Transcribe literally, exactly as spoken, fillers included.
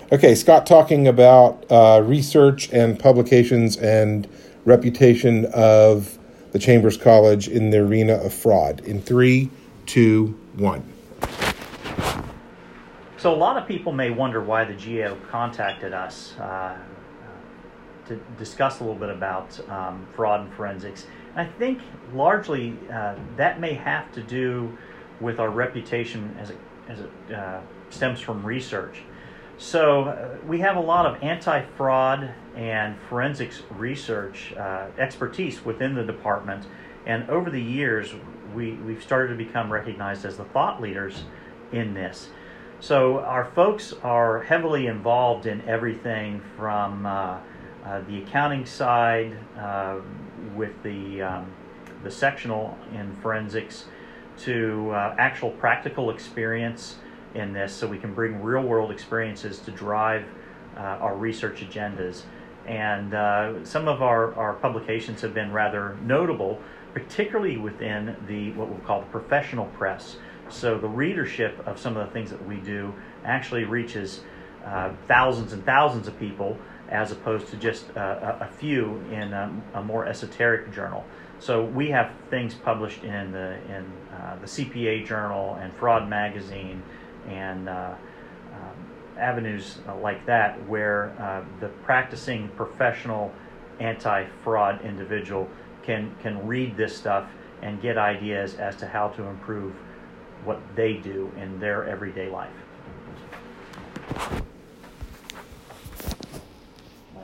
Okay, Scott talking about uh, research and publications and reputation of the Chambers College in the arena of fraud. In three, two, one. So a lot of people may wonder why the G A O contacted us uh, to discuss a little bit about um, fraud and forensics. And I think largely uh, that may have to do with our reputation as it, as it uh, stems from research. So uh, we have a lot of anti-fraud and forensics research uh, expertise within the department, and over the years we, we've started to become recognized as the thought leaders in this. So our folks are heavily involved in everything from uh, uh, the accounting side uh, with the, um, the sectional in forensics to uh, actual practical experience in this, so we can bring real world experiences to drive uh, our research agendas. And uh, some of our, our publications have been rather notable, particularly within the what we'll call the professional press. So the readership of some of the things that we do actually reaches uh, thousands and thousands of people, as opposed to just uh, a, a few in a, a more esoteric journal. So we have things published in the in uh, the C P A Journal and Fraud Magazine and uh, um, avenues like that, where uh, the practicing professional anti-fraud individual can can read this stuff and get ideas as to how to improve what they do in their everyday life.